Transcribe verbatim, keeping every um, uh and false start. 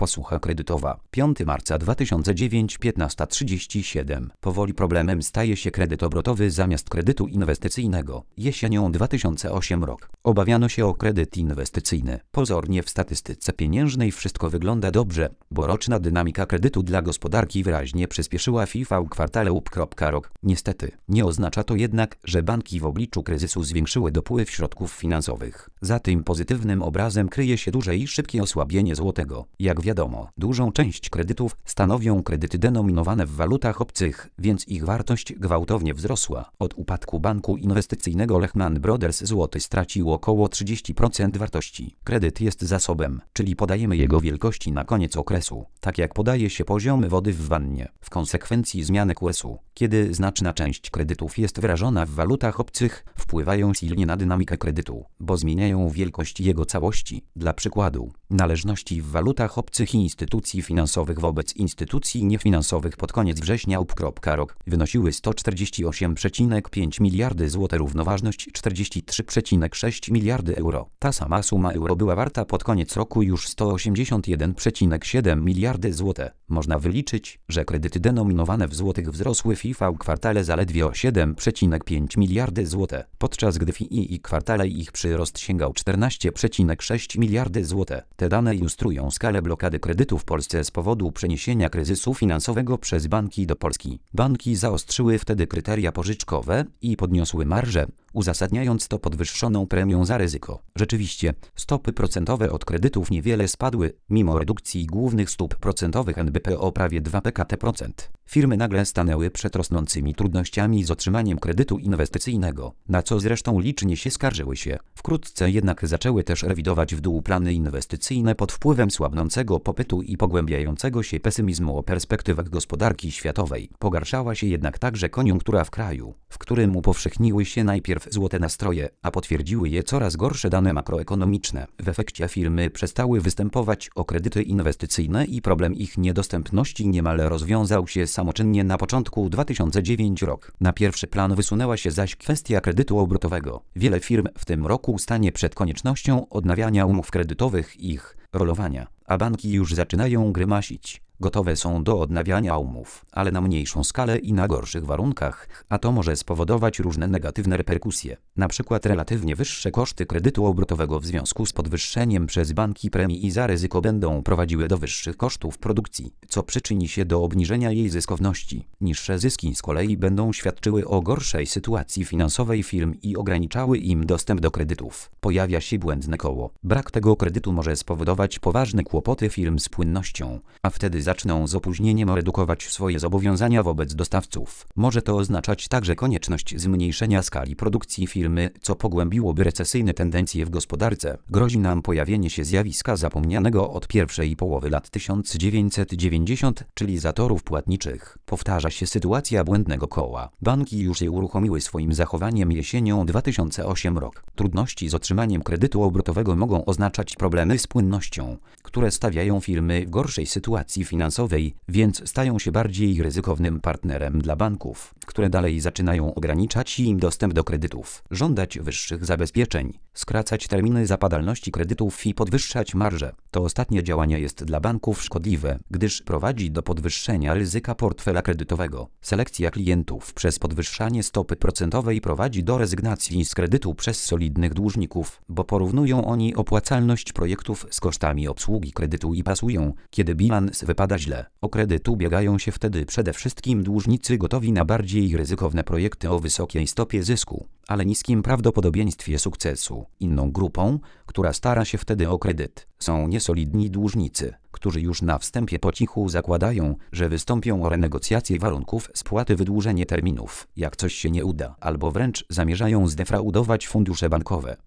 Posłucha kredytowa. piątego marca dwa tysiące dziewiątego, piętnasta trzydzieści siedem. Powoli problemem staje się kredyt obrotowy zamiast kredytu inwestycyjnego. Jesienią dwa tysiące ósmego rok. Obawiano się o kredyt inwestycyjny. Pozornie w statystyce pieniężnej wszystko wygląda dobrze, bo roczna dynamika kredytu dla gospodarki wyraźnie przyspieszyła w I V kwartale up.rok. Niestety, nie oznacza to jednak, że banki w obliczu kryzysu zwiększyły dopływ środków finansowych. Za tym pozytywnym obrazem kryje się duże i szybkie osłabienie złotego. Jak wiadomo, dużą część kredytów stanowią kredyty denominowane w walutach obcych, więc ich wartość gwałtownie wzrosła. Od upadku banku inwestycyjnego Lehman Brothers złoty stracił około trzydzieści procent wartości. Kredyt jest zasobem, czyli podajemy jego wielkości na koniec okresu, tak jak podaje się poziomy wody w wannie. W konsekwencji zmiany kursu, kiedy znaczna część kredytów jest wyrażona w walutach obcych, wpływają silnie na dynamikę kredytu, bo zmieniają wielkość jego całości. Dla przykładu, należności w walutach obcych i instytucji finansowych wobec instytucji niefinansowych pod koniec września up.rok wynosiły sto czterdzieści osiem przecinek pięć miliardy złotych, równoważność czterdzieści trzy przecinek sześć miliardy euro. Ta sama suma euro była warta pod koniec roku już sto osiemdziesiąt jeden przecinek siedem miliardy złotych. Można wyliczyć, że kredyty denominowane w złotych wzrosły w I V kwartale zaledwie o siedem przecinek pięć miliardy złotych, podczas gdy w I I kwartale ich przyrost sięgał czternaście przecinek sześć miliardy złotych. Te dane ilustrują skalę blokady kredytu w Polsce z powodu przeniesienia kryzysu finansowego przez banki do Polski. Banki zaostrzyły wtedy kryteria pożyczkowe i podniosły marże, uzasadniając to podwyższoną premią za ryzyko. Rzeczywiście, stopy procentowe od kredytów niewiele spadły, mimo redukcji głównych stóp procentowych N B P o prawie dwa procent. Firmy nagle stanęły przed rosnącymi trudnościami z otrzymaniem kredytu inwestycyjnego, na co zresztą licznie się skarżyły się. Wkrótce jednak zaczęły też rewidować w dół plany inwestycyjne pod wpływem słabnącego popytu i pogłębiającego się pesymizmu o perspektywach gospodarki światowej. Pogarszała się jednak także koniunktura w kraju, w którym upowszechniły się najpierw złote nastroje, a potwierdziły je coraz gorsze dane makroekonomiczne. W efekcie firmy przestały występować o kredyty inwestycyjne i problem ich niedostępności niemal rozwiązał się samoczynnie na początku dwa tysiące dziewiątego rok. Na pierwszy plan wysunęła się zaś kwestia kredytu obrotowego. Wiele firm w tym roku stanie przed koniecznością odnawiania umów kredytowych i ich rolowania, a banki już zaczynają grymasić. Gotowe są do odnawiania umów, ale na mniejszą skalę i na gorszych warunkach, a to może spowodować różne negatywne reperkusje, na przykład relatywnie wyższe koszty kredytu obrotowego w związku z podwyższeniem przez banki premii i za ryzyko będą prowadziły do wyższych kosztów produkcji, co przyczyni się do obniżenia jej zyskowności. Niższe zyski z kolei będą świadczyły o gorszej sytuacji finansowej firm i ograniczały im dostęp do kredytów. Pojawia się błędne koło. Brak tego kredytu może spowodować poważne kłopoty firm z płynnością, a wtedy zaczną z opóźnieniem redukować swoje zobowiązania wobec dostawców. Może to oznaczać także konieczność zmniejszenia skali produkcji firmy, co pogłębiłoby recesyjne tendencje w gospodarce. Grozi nam pojawienie się zjawiska zapomnianego od pierwszej połowy lat tysiąc dziewięćset dziewięćdziesiątych, czyli zatorów płatniczych. Powtarza się sytuacja błędnego koła. Banki już je uruchomiły swoim zachowaniem jesienią dwa tysiące ósmego rok. Trudności z otrzymaniem kredytu obrotowego mogą oznaczać problemy z płynnością, które stawiają firmy w gorszej sytuacji finansowej, więc stają się bardziej ryzykownym partnerem dla banków, które dalej zaczynają ograniczać im dostęp do kredytów, żądać wyższych zabezpieczeń, skracać terminy zapadalności kredytów i podwyższać marże. To ostatnie działanie jest dla banków szkodliwe, gdyż prowadzi do podwyższenia ryzyka portfela kredytowego. Selekcja klientów przez podwyższanie stopy procentowej prowadzi do rezygnacji z kredytu przez solidnych dłużników, bo porównują oni opłacalność projektów z kosztami obsługi kredytu i pasują, kiedy bilans wypada źle. O kredyt ubiegają się wtedy przede wszystkim dłużnicy gotowi na bardziej ryzykowne projekty o wysokiej stopie zysku, ale niskim prawdopodobieństwie sukcesu. Inną grupą, która stara się wtedy o kredyt, są niesolidni dłużnicy, którzy już na wstępie po cichu zakładają, że wystąpią o renegocjację warunków spłaty, wydłużenie terminów, jak coś się nie uda, albo wręcz zamierzają zdefraudować fundusze bankowe.